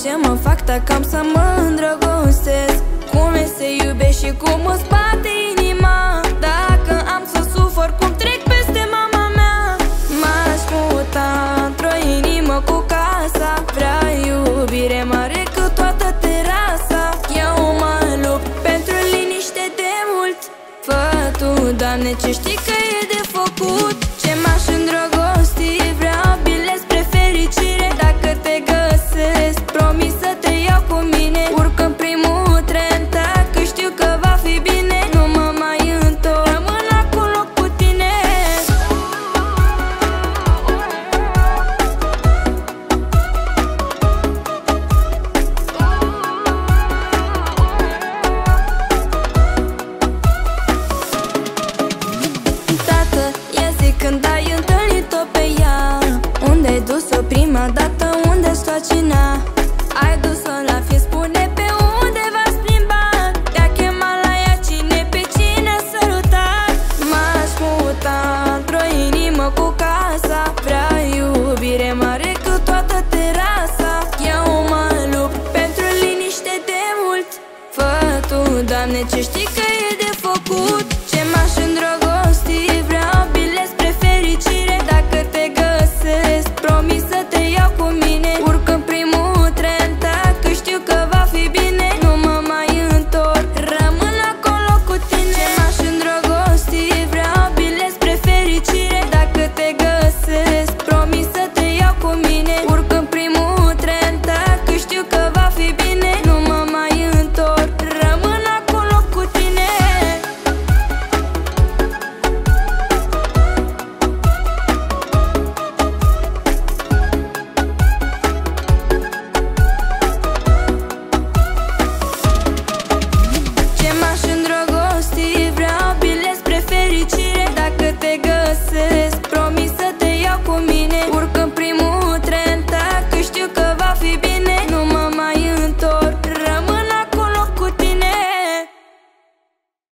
ce mă fac, dacă am să mă îndrăgostesc. Cum e să iubești și cum îți bate inima, dacă am să sufăr cum trec peste mama mea. M-aș muta într-o inimă cu casa, vrea iubire mare cât toată terasa. Eu mă lupt pentru liniște de mult. Fă tu, Doamne, ce știi că e de făcut. Ce m-aș îndrăgosti, vreau bilet spre fericire. Dacă te găsesc, promis să te iau cu mine. Urc în primul tren, dacă știu că va fi bine. Nu mă mai întorc, rămân acolo cu tine. Tată, ia zi când ai întâlnit-o pe ea. Unde-ai dus-o prima dată, unde-ți facina? Ai dus-o la fin, spune pe unde v-ați plimbat. Te-a chemat la ea, cine pe cine a sărutat. M-aș muta într-o inimă cu casa, vrea iubire mare cât toată terasa. Eu mă lupt pentru liniște de mult. Fă tu, Doamne, ce știi